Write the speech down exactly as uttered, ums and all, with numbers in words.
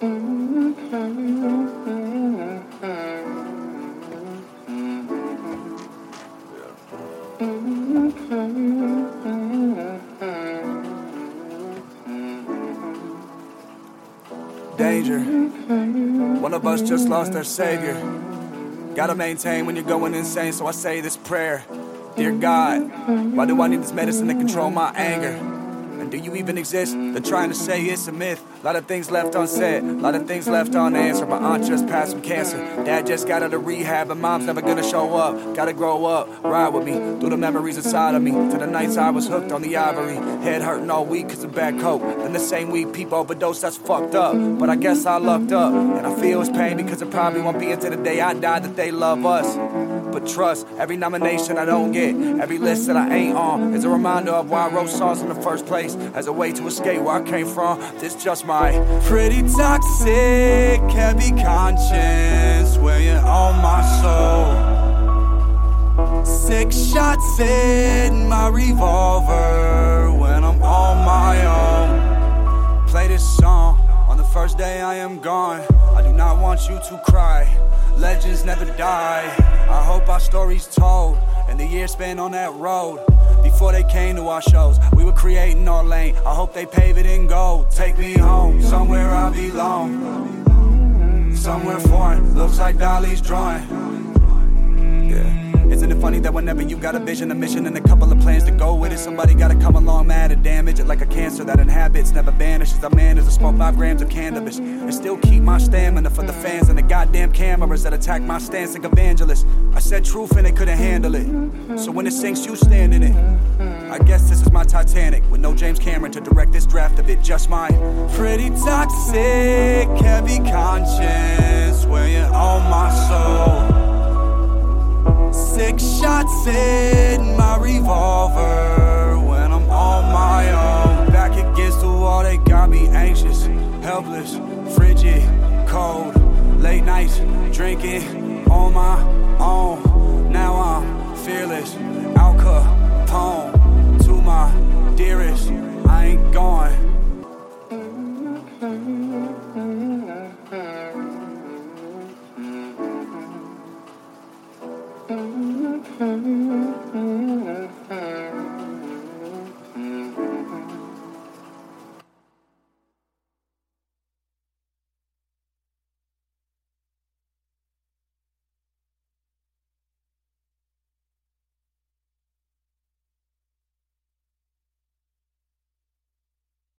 Danger. One of us just lost their savior. Gotta maintain when you're going insane, so I say this prayer. Dear God, why do I need this medicine to control my anger? And do you even exist? They're trying to say it's a myth. A lot of things left unsaid, a lot of things left unanswered. My aunt just passed from cancer. Dad just got out of rehab, and mom's never gonna show up. Gotta grow up, ride with me through the memories inside of me. To the nights I was hooked on the ivory, head hurting all week cause of bad coke. Then the same week people overdose, that's fucked up. But I guess I lucked up, and I feel his pain because it probably won't be until the day I die that they love us. But trust, every nomination I don't get, every list that I ain't on, is a reminder of why I wrote songs in the first place, as a way to escape where I came from. This just my pretty toxic, heavy conscience, weighing on my soul. Six shots in my revolver when I'm on my own. Play this song on the first day I am gone. I do not want you to cry. Legends never die. I hope our story's told, and the years spent on that road. Before they came to our shows, we were creating our lane. I hope they pave it in gold. Take me home, somewhere I belong. Somewhere foreign, looks like Dali's drawing. Yeah. Isn't it funny that whenever you got a vision, a mission, and a couple of plans to go with it, somebody gotta come along mad and damage it like a cancer that inhabits, never vanishes. A man is a smoke five grams of cannabis and still keep my stamina for the fans and the goddamn cameras that attack my stance like evangelists. I said truth and they couldn't handle it, so when it sinks, you stand in it. I guess this is my Titanic with no James Cameron to direct this draft of it. Just my pretty toxic, heavy conscience weighing on my soul. Six shots in my revolver when I'm on my own. Back against the wall, they got me anxious, helpless, frigid, cold. Late nights, drinking on my own. Now I'm fearless, Al Capone. To my dearest, I ain't going